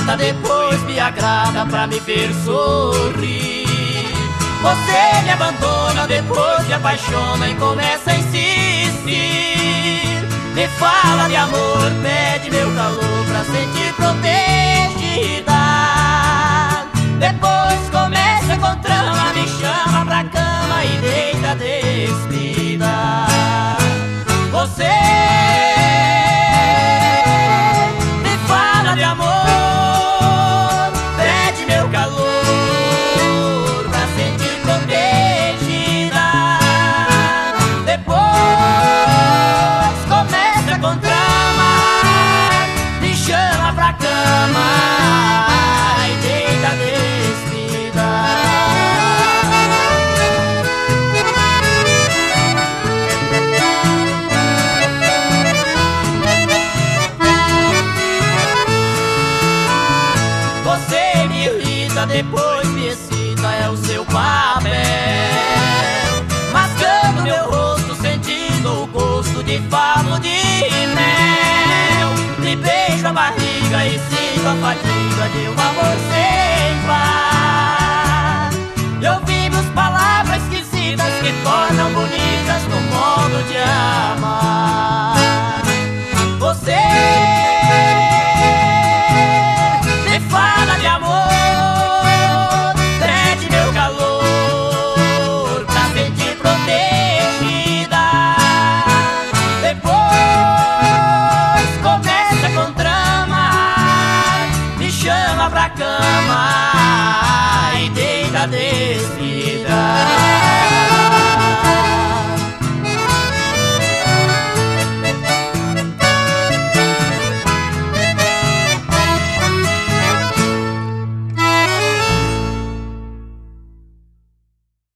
irrita, depois me agrada pra me ver sorrir. Você me abandona, depois me apaixona e começa a insistir. Me fala de amor, pede meu calor pra sentir protegida. Depois começa com trama, me chama pra cama e deita despida. Você me fala de amor, pede meu calor pra sentir protegida. Depois começa com trama, me chama pra cama e deita despida. Você me irrita, depois me excita, é o seu papel. Mascando meu rosto, sentindo o gosto de favo de mel. Lhe beijo a barriga e sinto a fadiga de um amor sem par. E ouvimos palavras esquisitas que tornam bonitas no modo de amar. Você me fala de amor, pede meu calor pra sentir protegida. Depois começa com trama, me chama pra cama e deita despida.